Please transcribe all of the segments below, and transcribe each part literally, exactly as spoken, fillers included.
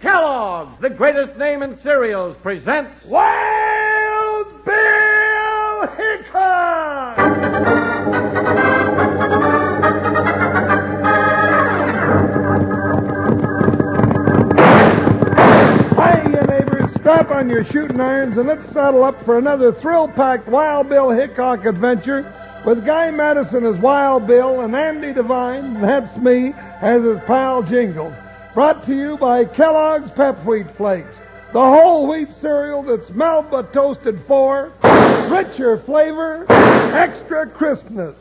Kellogg's, the greatest name in cereals, presents Wild Bill Hickok! Hi, you neighbors. Strap on your shooting irons and let's saddle up for another thrill-packed Wild Bill Hickok adventure with Guy Madison as Wild Bill and Andy Devine, that's me, as his pal Jingles. Brought to you by Kellogg's Pep Wheat Flakes, the whole wheat cereal that's Melba toasted for richer flavor, extra crispness.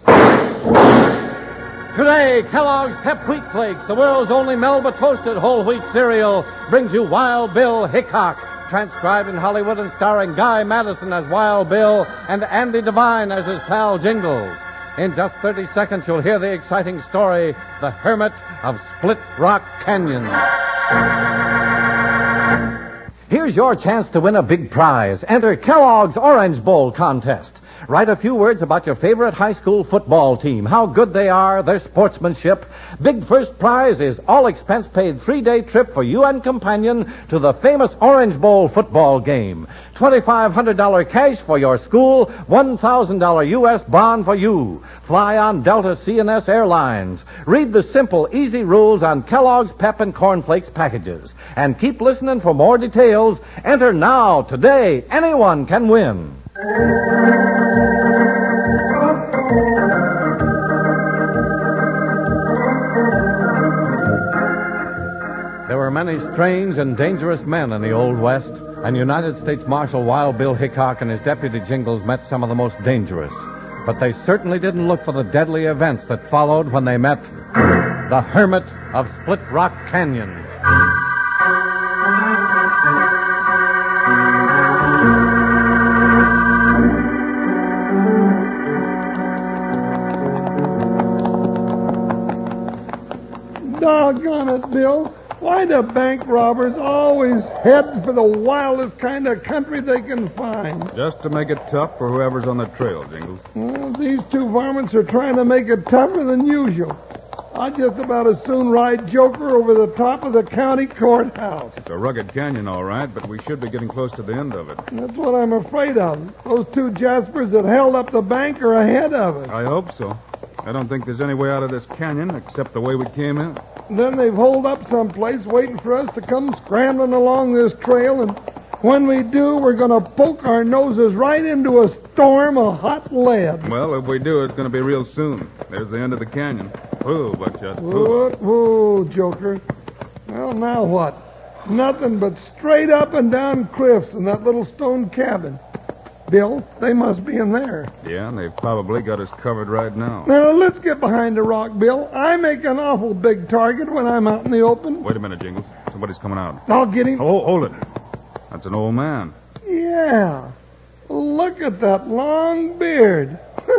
Today, Kellogg's Pep Wheat Flakes, the world's only Melba toasted whole wheat cereal, brings you Wild Bill Hickok, transcribed in Hollywood and starring Guy Madison as Wild Bill and Andy Devine as his pal Jingles. In just thirty seconds, you'll hear the exciting story, The Hermit of Split Rock Canyon. Here's your chance to win a big prize. Enter Kellogg's Orange Bowl contest. Write a few words about your favorite high school football team, how good they are, their sportsmanship. Big first prize is all-expense-paid three-day trip for you and companion to the famous Orange Bowl football game. twenty-five hundred dollars cash for your school, one thousand dollars U S bond for you. Fly on Delta C N S Airlines. Read the simple, easy rules on Kellogg's Pep and Corn Flakes packages. And keep listening for more details. Enter now, today. Anyone can win. There were many strange and dangerous men in the Old West, and United States Marshal Wild Bill Hickok and his deputy Jingles met some of the most dangerous. But they certainly didn't look for the deadly events that followed when they met the Hermit of Split Rock Canyon. Doggone it, Bill. Why do bank robbers always head for the wildest kind of country they can find? Just to make it tough for whoever's on the trail, Jingles. Well, these two varmints are trying to make it tougher than usual. I'd just about as soon ride Joker over the top of the county courthouse. It's a rugged canyon, all right, but we should be getting close to the end of it. That's what I'm afraid of. Those two Jaspers that held up the bank are ahead of us. I hope so. I don't think there's any way out of this canyon except the way we came in. Then they've holed up someplace waiting for us to come scrambling along this trail, and when we do, we're going to poke our noses right into a storm of hot lead. Well, if we do, it's going to be real soon. There's the end of the canyon. Whoa, Buckshot. Whoa, whoa, Joker. Well, now what? Nothing but straight up and down cliffs in that little stone cabin. Bill, they must be in there. Yeah, and they've probably got us covered right now. Now, let's get behind the rock, Bill. I make an awful big target when I'm out in the open. Wait a minute, Jingles. Somebody's coming out. I'll get him. Oh, hold it. That's an old man. Yeah. Look at that long beard.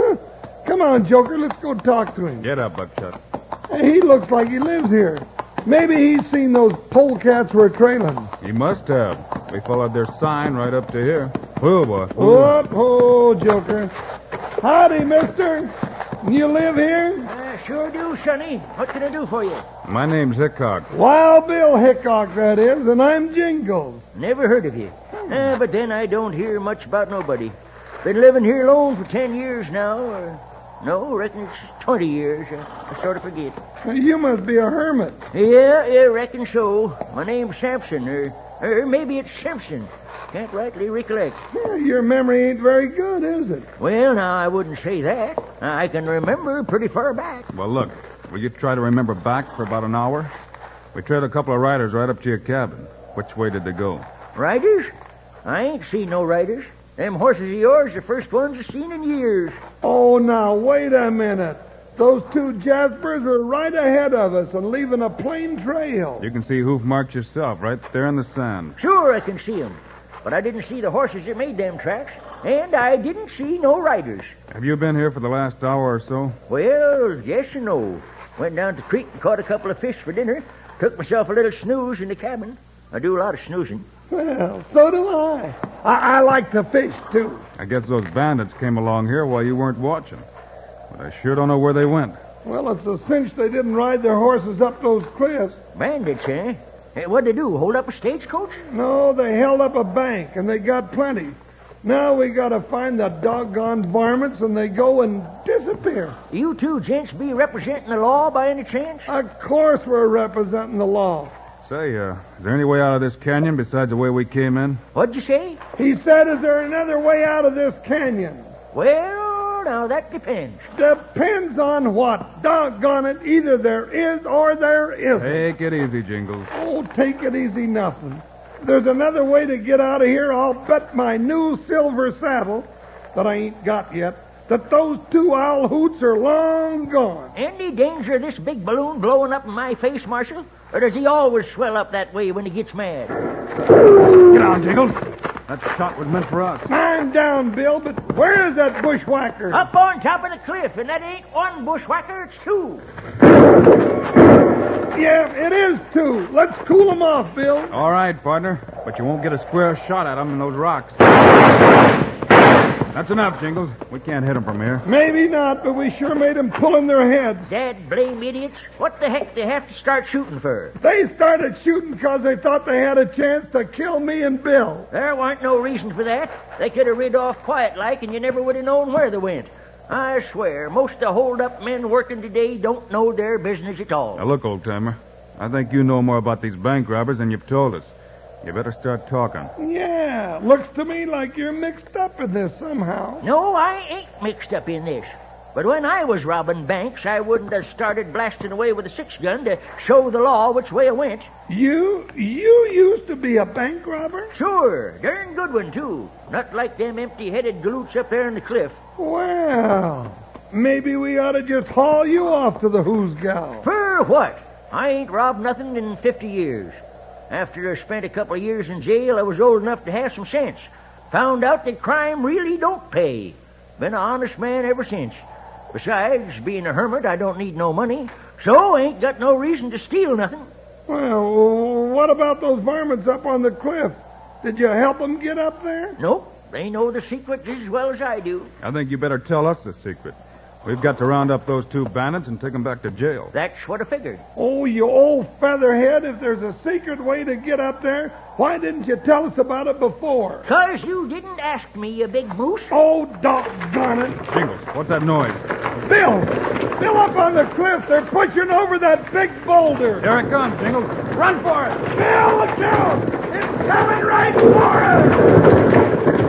Come on, Joker. Let's go talk to him. Get up, Buckshot. Hey, he looks like he lives here. Maybe he's seen those polecats we're trailing. He must have. We followed their sign right up to here. Whoa, boy. Whoa, oh, Joker. Howdy, mister. You live here? I sure do, Sonny. What can I do for you? My name's Hickok. Wild Bill Hickok, that is, and I'm Jingles. Never heard of you. Uh, but then I don't hear much about nobody. Been living here alone for ten years now, or... No, reckon it's twenty years. Uh, I sort of forget. You must be a hermit. Yeah, yeah, reckon so. My name's Sampson, or, or maybe it's Simpson. Can't rightly recollect. Yeah, your memory ain't very good, is it? Well, now, I wouldn't say that. I can remember pretty far back. Well, look, will you try to remember back for about an hour? We trailed a couple of riders right up to your cabin. Which way did they go? Riders? I ain't seen no riders. Them horses of yours are the first ones I've seen in years. Oh, now, wait a minute. Those two Jaspers were right ahead of us and leaving a plain trail. You can see hoof marks yourself right there in the sand. Sure, I can see 'em. But I didn't see the horses that made them tracks. And I didn't see no riders. Have you been here for the last hour or so? Well, yes and no. Went down to the creek and caught a couple of fish for dinner. Took myself a little snooze in the cabin. I do a lot of snoozing. Well, so do I. I, I like to fish, too. I guess those bandits came along here while you weren't watching. But I sure don't know where they went. Well, it's a cinch they didn't ride their horses up those cliffs. Bandits, eh? Hey, what'd they do, hold up a stagecoach? No, they held up a bank, and they got plenty. Now we gotta find the doggone varmints, and they go and disappear. You two gents be representing the law by any chance? Of course we're representing the law. Say, uh, is there any way out of this canyon besides the way we came in? What'd you say? He said, is there another way out of this canyon? Well, now that depends. Depends on what? Doggone it, either there is or there isn't. Take it easy, Jingles. Oh, take it easy nothing. If there's another way to get out of here, I'll bet my new silver saddle that I ain't got yet that those two owl hoots are long gone. Any danger of this big balloon blowing up in my face, Marshal? Or does he always swell up that way when he gets mad? Get on, Jingles. That shot was meant for us. I'm down, Bill, but where is that bushwhacker? Up on top of the cliff, and that ain't one bushwhacker, it's two. Yeah, it is two. Let's cool them off, Bill. All right, partner. But you won't get a square shot at them in those rocks. That's enough, Jingles. We can't hit them from here. Maybe not, but we sure made them pull in their heads. Dad blame idiots. What the heck they have to start shooting for? They started shooting because they thought they had a chance to kill me and Bill. There weren't no reason for that. They could have rid off quiet like, and you never would have known where they went. I swear, most of the hold-up men working today don't know their business at all. Now, look, old-timer. I think you know more about these bank robbers than you've told us. You better start talking. Yeah, looks to me like you're mixed up in this somehow. No, I ain't mixed up in this. But when I was robbing banks, I wouldn't have started blasting away with a six-gun to show the law which way I went. You, you used to be a bank robber? Sure, darn good one, too. Not like them empty-headed galoots up there in the cliff. Well, maybe we ought to just haul you off to the Who's Gal. For what? I ain't robbed nothing in fifty years. After I spent a couple of years in jail, I was old enough to have some sense. Found out that crime really don't pay. Been an honest man ever since. Besides, being a hermit, I don't need no money, so ain't got no reason to steal nothing. Well, what about those varmints up on the cliff? Did you help them get up there? Nope. They know the secret just as well as I do. I think you better tell us the secret. We've got to round up those two bandits and take them back to jail. That's what I figured. Oh, you old featherhead, if there's a secret way to get up there, why didn't you tell us about it before? 'Cause you didn't ask me, you big moose. Oh, doggone it. Jingles, what's that noise? Bill! Bill, up on the cliff. They're pushing over that big boulder. Here it comes, Jingles. Run for it. Bill, look out! It's coming right for us!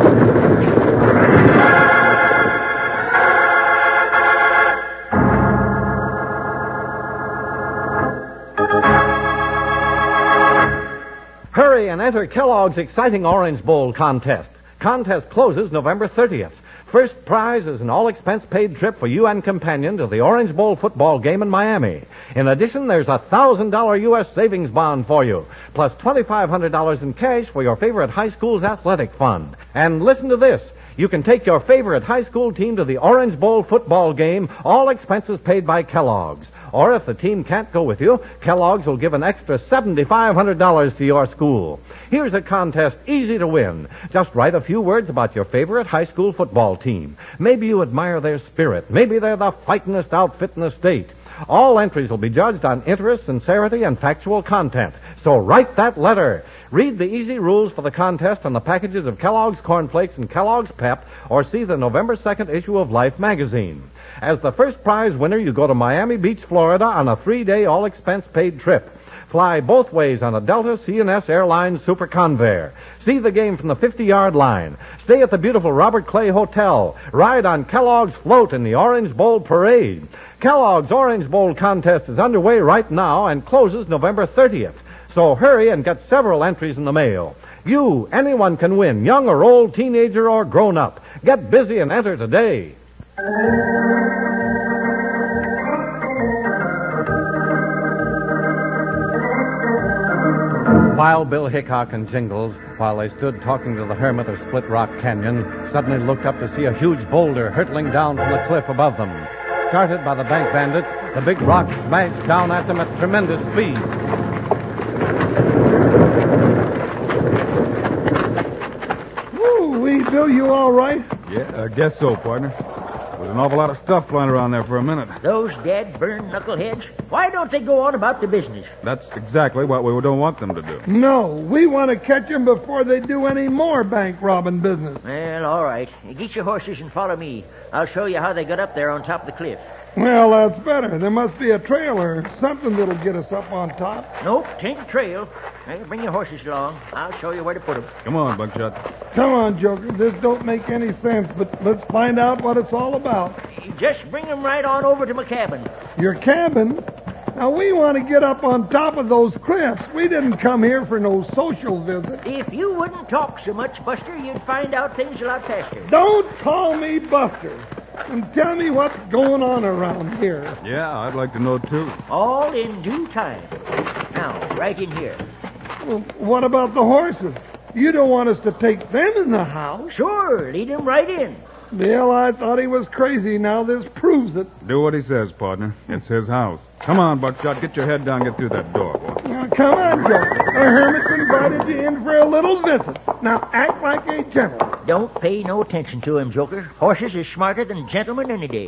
Hurry and enter Kellogg's exciting Orange Bowl contest. Contest closes November thirtieth. First prize is an all-expense-paid trip for you and companion to the Orange Bowl football game in Miami. In addition, there's a one thousand dollars U S savings bond for you, plus two thousand five hundred dollars in cash for your favorite high school's athletic fund. And listen to this. You can take your favorite high school team to the Orange Bowl football game, all expenses paid by Kellogg's. Or if the team can't go with you, Kellogg's will give an extra seven thousand five hundred dollars to your school. Here's a contest easy to win. Just write a few words about your favorite high school football team. Maybe you admire their spirit. Maybe they're the fightingest outfit in the state. All entries will be judged on interest, sincerity, and factual content. So write that letter. Read the easy rules for the contest on the packages of Kellogg's Corn Flakes and Kellogg's Pep, or see the November second issue of Life magazine. As the first prize winner, you go to Miami Beach, Florida on a three-day all-expense-paid trip. Fly both ways on a Delta C and S Airlines Super Convair. See the game from the fifty-yard line. Stay at the beautiful Robert Clay Hotel. Ride on Kellogg's float in the Orange Bowl Parade. Kellogg's Orange Bowl contest is underway right now and closes November thirtieth. So hurry and get several entries in the mail. You, anyone can win, young or old, teenager or grown-up. Get busy and enter today. Wild Bill Hickok and Jingles, while they stood talking to the hermit of Split Rock Canyon, suddenly looked up to see a huge boulder hurtling down from the cliff above them. Started by the bank bandits, the big rock smashed down at them at tremendous speed. Woo-wee, Bill, you all right? Yeah, I guess so, partner. With an awful lot of stuff flying around there for a minute. Those dad-burned knuckleheads. Why don't they go on about the business? That's exactly what we don't want them to do. No, we want to catch them before they do any more bank robbing business. Well, all right. Get your horses and follow me. I'll show you how they got up there on top of the cliff. Well, that's better. There must be a trail or something that'll get us up on top. Nope, tain't a trail. Hey, bring your horses along. I'll show you where to put them. Come on, Buckshot. Come on, Joker. This don't make any sense, but let's find out what it's all about. Just bring them right on over to my cabin. Your cabin? Now, we want to get up on top of those cliffs. We didn't come here for no social visit. If you wouldn't talk so much, Buster, you'd find out things a lot faster. Don't call me Buster. And tell me what's going on around here. Yeah, I'd like to know, too. All in due time. Now, right in here. Well, what about the horses? You don't want us to take them in the house? Sure, lead them right in. Bill, I thought he was crazy. Now this proves it. Do what he says, partner. It's his house. Come on, Buckshot. Get your head down. Get through that door, boy. Now, come on, Joker. The hermit's invited you in for a little visit. Now, act like a gentleman. Don't pay no attention to him, Joker. Horses is smarter than gentlemen any day.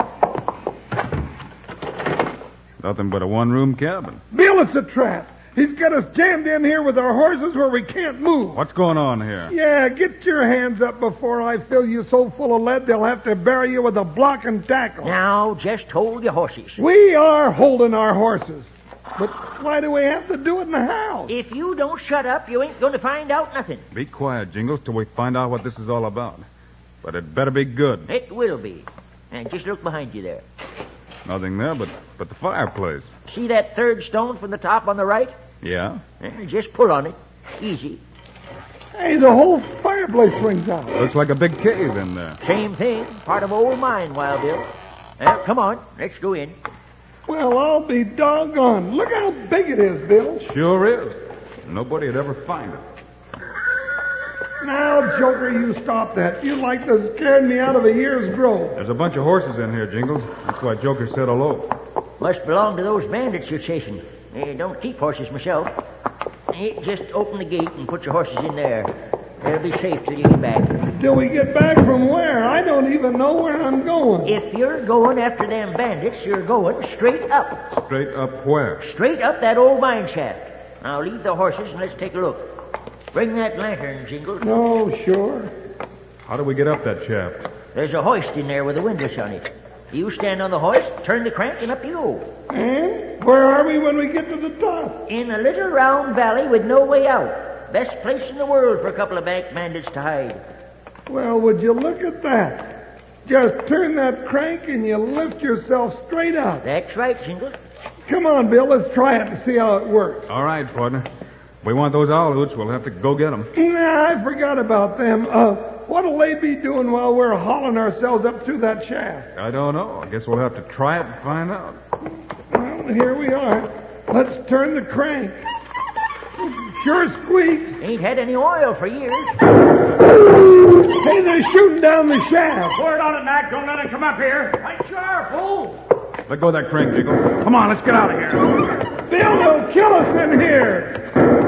Nothing but a one-room cabin. Bill, it's a trap. He's got us jammed in here with our horses where we can't move. What's going on here? Yeah, get your hands up before I fill you so full of lead they'll have to bury you with a block and tackle. Now, just hold your horses. We are holding our horses. But why do we have to do it in the house? If you don't shut up, you ain't going to find out nothing. Be quiet, Jingles, till we find out what this is all about. But it better be good. It will be. And just look behind you there. Nothing there but, but the fireplace. See that third stone from the top on the right? Yeah? Eh, just pull on it. Easy. Hey, the whole fireplace swings out. Looks like a big cave in there. Same thing. Part of old mine, Wild Bill. Now, come on. Let's go in. Well, I'll be doggone. Look how big it is, Bill. Sure is. Nobody'd ever find it. Now, Joker, you stop that. You like to scare me out of a year's growth. There's a bunch of horses in here, Jingles. That's why Joker said hello. Must belong to those bandits you're chasing. I don't keep horses myself. Eh, Just open the gate and put your horses in there. They'll be safe till you get back. Till we get back from where? I don't even know where I'm going. If you're going after them bandits, you're going straight up. Straight up where? Straight up that old mine shaft. Now leave the horses and let's take a look. Bring that lantern, Jingles. No, sure. How do we get up that shaft? There's a hoist in there with a window on it. You stand on the hoist, turn the crank, and up you go. And where are we when we get to the top? In a little round valley with no way out. Best place in the world for a couple of bank bandits to hide. Well, would you look at that? Just turn that crank and you lift yourself straight up. That's right, Jingles. Come on, Bill, let's try it and see how it works. All right, partner. If we want those owl hoots, we'll have to go get them. Nah, I forgot about them. Uh, what'll they be doing while we're hauling ourselves up through that shaft? I don't know. I guess we'll have to try it and find out. Well, here we are. Let's turn the crank. Sure squeaks. Ain't had any oil for years. Hey, they're shooting down the shaft. Pour it on it, Mac. Don't let him come up here. Right sharp, fool. Let go of that crank, Jingles. Come on, let's get out of here. Bill, they'll kill us in here.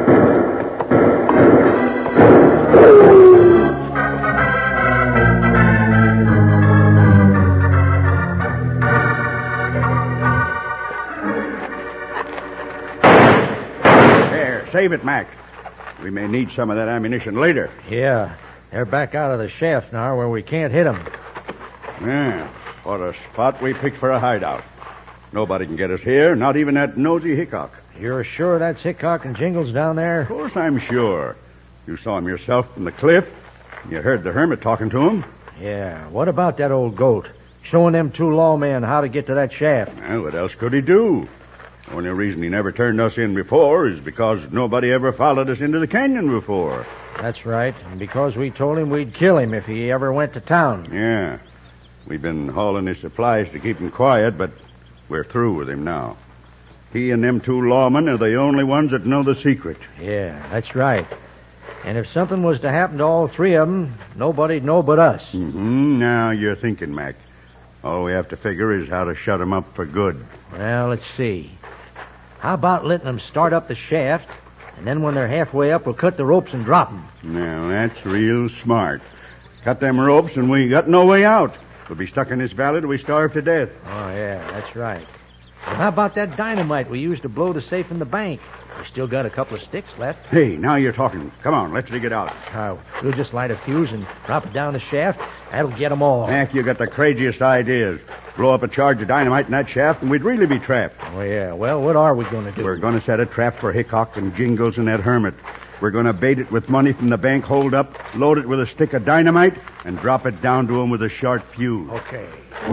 There, save it, Mac. We may need some of that ammunition later. Yeah, they're back out of the shaft now where we can't hit them. Yeah, what a spot we picked for a hideout. Nobody can get us here, not even that nosy Hickok. You're sure that's Hickok and Jingles down there? Of course I'm sure. You saw him yourself from the cliff. You heard the hermit talking to him. Yeah, what about that old goat? Showing them two lawmen how to get to that shaft. Well, what else could he do? The only reason he never turned us in before is because nobody ever followed us into the canyon before. That's right, and because we told him we'd kill him if he ever went to town. Yeah. We've been hauling his supplies to keep him quiet, but we're through with him now. He and them two lawmen are the only ones that know the secret. Yeah, that's right. And if something was to happen to all three of them, nobody'd know but us. Mm-hmm. Now you're thinking, Mac. All we have to figure is how to shut them up for good. Well, let's see. How about letting them start up the shaft, and then when they're halfway up, we'll cut the ropes and drop them. Now, that's real smart. Cut them ropes and we got no way out. We'll be stuck in this valley till we starve to death. Oh, yeah, that's right. Well, how about that dynamite we used to blow the safe in the bank? We still got a couple of sticks left. Hey, now you're talking. Come on, let's dig it out. Uh, we'll just light a fuse and drop it down the shaft. That'll get 'em all. Mac, you got the craziest ideas. Blow up a charge of dynamite in that shaft, and we'd really be trapped. Oh, yeah. Well, what are we going to do? We're going to set a trap for Hickok and Jingles and that hermit. We're going to bait it with money from the bank hold-up, load it with a stick of dynamite, and drop it down to 'em with a short fuse. Okay.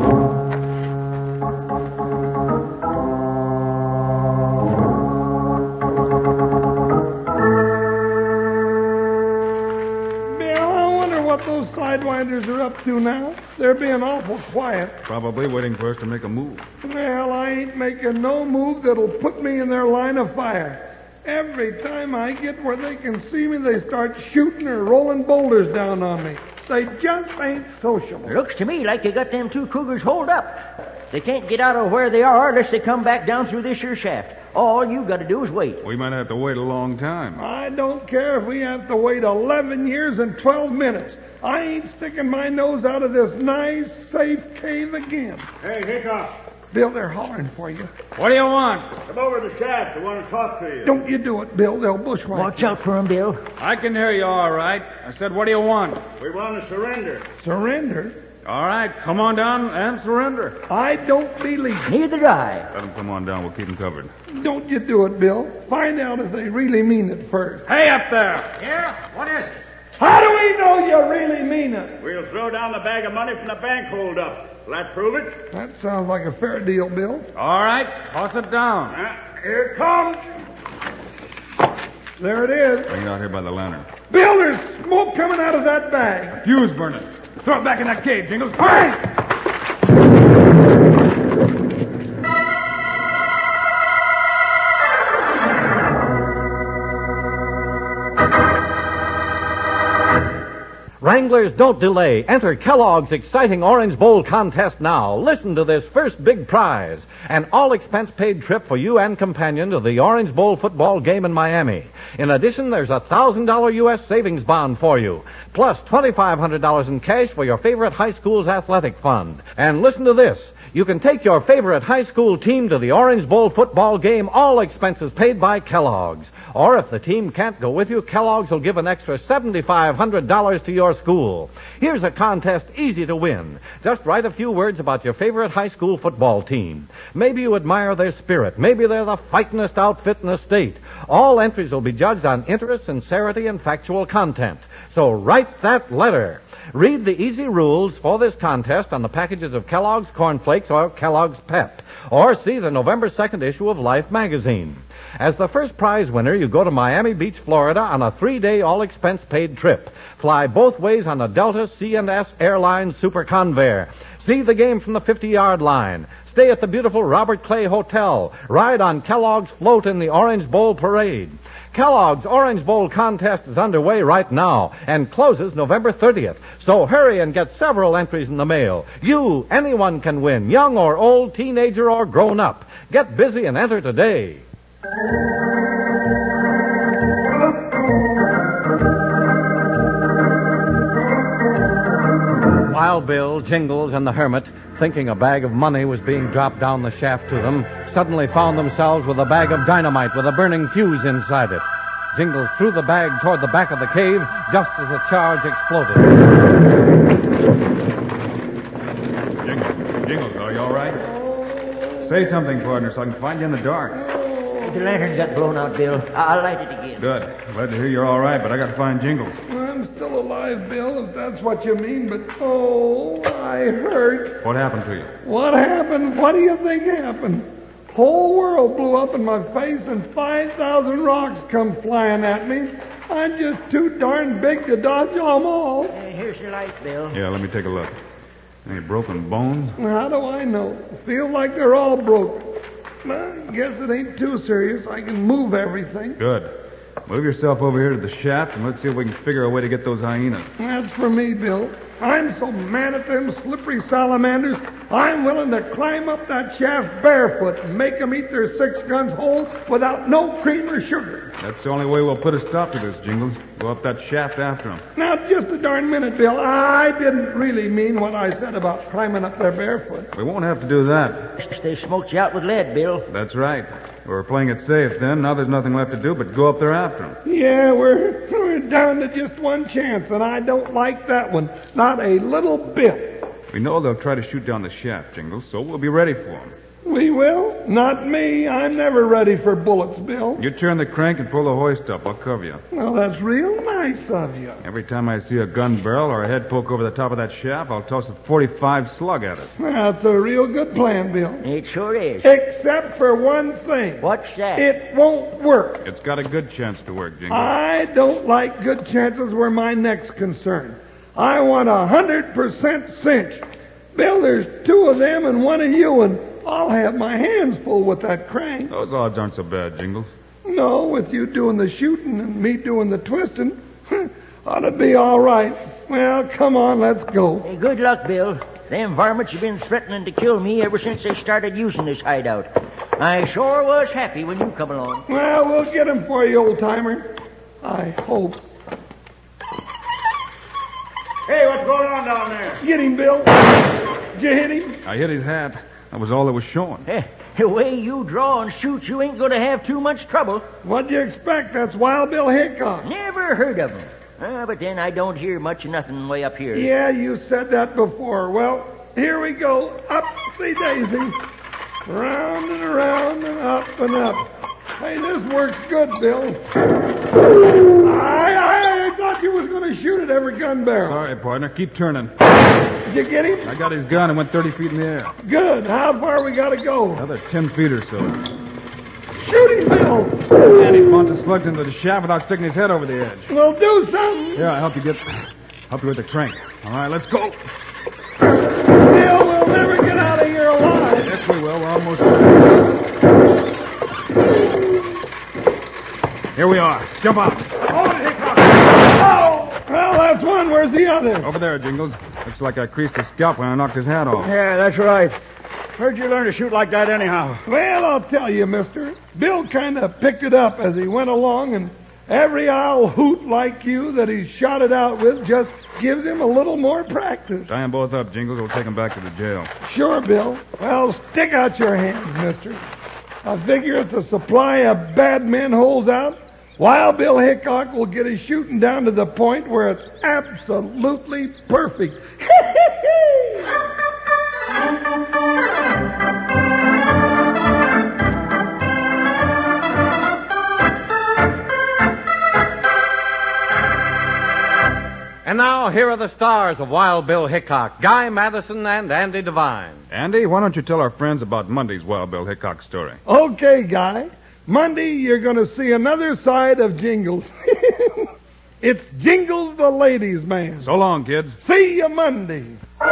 Those sidewinders are up to now. They're being awful quiet. Probably waiting for us to make a move. Well, I ain't making no move that'll put me in their line of fire. Every time I get where they can see me, they start shooting or rolling boulders down on me. They just ain't sociable. Looks to me like you got them two cougars holed up. They can't get out of where they are unless they come back down through this here shaft. All you got to do is wait. We might have to wait a long time. I don't care if we have to wait eleven years and twelve minutes. I ain't sticking my nose out of this nice, safe cave again. Hey, Hickok. Bill, they're hollering for you. What do you want? Come over to the shaft. I want to talk to you. Don't you do it, Bill. They'll bushwhack Watch you. out for 'em, Bill. I can hear you all right. I said, what do you want? We want to surrender. Surrender? All right, come on down and surrender. I don't believe it. Neither do I. Let them come on down. We'll keep them covered. Don't you do it, Bill. Find out if they really mean it first. Hey, up there! Yeah? What is it? How do we know you really mean it? We'll throw down the bag of money from the bank hold-up. Will that prove it? That sounds like a fair deal, Bill. All right, toss it down. Uh, here it comes. There it is. Bring it out here by the lantern. Bill, there's smoke coming out of that bag. Fuse burning. Throw it back in that cave, Jingles. Hurry! Wranglers, don't delay. Enter Kellogg's exciting Orange Bowl contest now. Listen to this first big prize. An all-expense-paid trip for you and companion to the Orange Bowl football game in Miami. In addition, there's a one thousand dollars U S savings bond for you, plus two thousand five hundred dollars in cash for your favorite high school's athletic fund. And listen to this. You can take your favorite high school team to the Orange Bowl football game, all expenses paid by Kellogg's. Or if the team can't go with you, Kellogg's will give an extra seven thousand five hundred dollars to your school. Here's a contest easy to win. Just write a few words about your favorite high school football team. Maybe you admire their spirit. Maybe they're the fightingest outfit in the state. All entries will be judged on interest, sincerity, and factual content. So write that letter. Read the easy rules for this contest on the packages of Kellogg's Corn Flakes or Kellogg's Pep. Or see the November second issue of Life magazine. As the first prize winner, you go to Miami Beach, Florida on a three-day all-expense-paid trip. Fly both ways on a Delta C and S Airlines Super Convair. See the game from the fifty-yard line. Stay at the beautiful Robert Clay Hotel. Ride on Kellogg's float in the Orange Bowl parade. Kellogg's Orange Bowl contest is underway right now and closes November thirtieth. So hurry and get several entries in the mail. You, anyone can win, young or old, teenager or grown up. Get busy and enter today. Wild Bill, Jingles, and the Hermit, thinking a bag of money was being dropped down the shaft to them, suddenly found themselves with a bag of dynamite with a burning fuse inside it. Jingles threw the bag toward the back of the cave just as the charge exploded. Jingles, Jingles, are you all right? Say something, partner, so I can find you in the dark. The lantern got blown out, Bill. I'll light it again. Good. Glad to hear you're all right, but I got to find Jingles. I'm still alive, Bill, if that's what you mean, but oh, I hurt. What happened to you? What happened? What do you think happened? Whole world blew up in my face and five thousand rocks come flying at me. I'm just too darn big to dodge them all. Uh, here's your light, Bill. Yeah, let me take a look. Any broken bones? How do I know? Feel like they're all broke. I guess it ain't too serious. I can move everything. Good. Move yourself over here to the shaft, and let's see if we can figure a way to get those hyenas. That's for me, Bill. I'm so mad at them slippery salamanders, I'm willing to climb up that shaft barefoot and make them eat their six guns whole without no cream or sugar. That's the only way we'll put a stop to this, Jingles. Go up that shaft after them. Now, just a darn minute, Bill. I didn't really mean what I said about climbing up there barefoot. We won't have to do that. They smoked you out with lead, Bill. That's right. We were playing it safe then. Now there's nothing left to do but go up there after them. Yeah, we're, we're down to just one chance, and I don't like that one. Not a little bit. We know they'll try to shoot down the shaft, Jingles, so we'll be ready for them. We will? Not me. I'm never ready for bullets, Bill. You turn the crank and pull the hoist up. I'll cover you. Well, that's real nice of you. Every time I see a gun barrel or a head poke over the top of that shaft, I'll toss a forty-five slug at it. That's a real good plan, Bill. It sure is. Except for one thing. What's that? It won't work. It's got a good chance to work, Jingles. I don't like good chances where my neck's concerned. I want a hundred percent cinch. Bill, there's two of them and one of you, and I'll have my hands full with that crank. Those odds aren't so bad, Jingles. No, with you doing the shooting and me doing the twisting, ought to be all right. Well, come on, let's go. Hey, good luck, Bill. Them varmints have been threatening to kill me ever since they started using this hideout. I sure was happy when you come along. Well, we'll get him for you, old-timer. I hope. Hey, what's going on down there? Get him, Bill. Did you hit him? I hit his hat. That was all that was showing. Eh, the way you draw and shoot, you ain't going to have too much trouble. What'd you expect? That's Wild Bill Hickok. Never heard of him. Uh, but then I don't hear much of nothing way up here. Yeah, you said that before. Well, here we go. Upsy-daisy. Round and around and up and up. Hey, this works good, Bill. I, I thought you was going to shoot at every gun barrel. Sorry, partner. Keep turning. Did you get him? I got his gun and went thirty feet in the air. Good. How far we got to go? Another ten feet or so. Shoot him, Bill. And he punches slugs into the shaft without sticking his head over the edge. Well, do something. Here, I'll help you get... help you with the crank. All right, let's go. Bill, we'll never get out of here alive. Yes, we will. We're almost there. Here we are. Jump out. Hold it, Hickok. Oh! Well, that's one. Where's the other? Over there, Jingles. Looks like I creased his scalp when I knocked his hat off. Yeah, that's right. Where'd you learn to shoot like that anyhow? Well, I'll tell you, mister. Bill kind of picked it up as he went along, and every owl hoot like you that he's shot it out with just gives him a little more practice. Tie them both up, Jingles. We'll take them back to the jail. Sure, Bill. Well, stick out your hands, mister. I figure if the supply of bad men holds out, Wild Bill Hickok will get his shooting down to the point where it's absolutely perfect. And now, here are the stars of Wild Bill Hickok, Guy Madison and Andy Devine. Andy, why don't you tell our friends about Monday's Wild Bill Hickok story? Okay, Guy. Monday, you're going to see another side of Jingles. It's Jingles the ladies' man. So long, kids. See you Monday.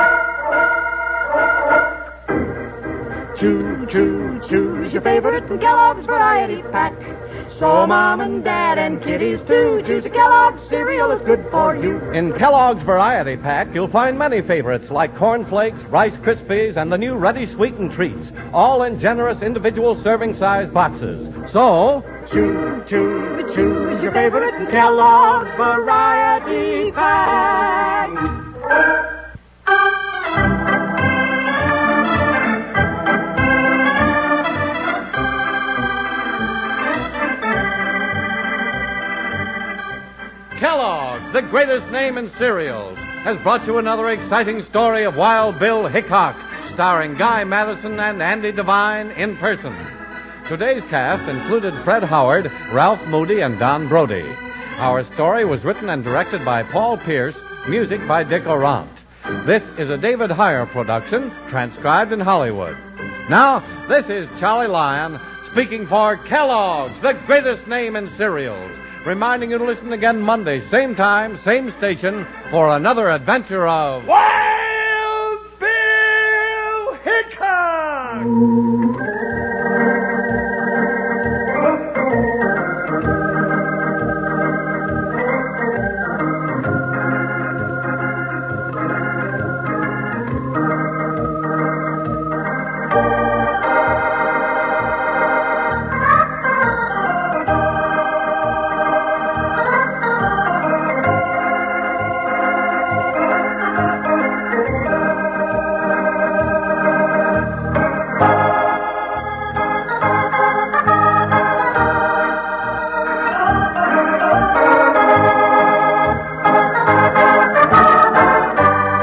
Choo, choo, choose your favorite Kellogg's Variety Pack. So Mom and Dad and kiddies too. Choose a Kellogg's cereal, it's good for you. In Kellogg's Variety Pack, you'll find many favorites like Corn Flakes, Rice Krispies, and the new Ready Sweetened Treats, all in generous individual serving size boxes. So, Choo, choo, choose your favorite Kellogg's Variety Pack. Kellogg's, the greatest name in cereals, has brought you another exciting story of Wild Bill Hickok, starring Guy Madison and Andy Devine in person. Today's cast included Fred Howard, Ralph Moody, and Don Brody. Our story was written and directed by Paul Pierce, music by Dick Orant. This is a David Heyer production, transcribed in Hollywood. Now, this is Charlie Lyon speaking for Kellogg's, the greatest name in cereals, reminding you to listen again Monday, same time, same station, for another adventure of Wild Bill Hickok!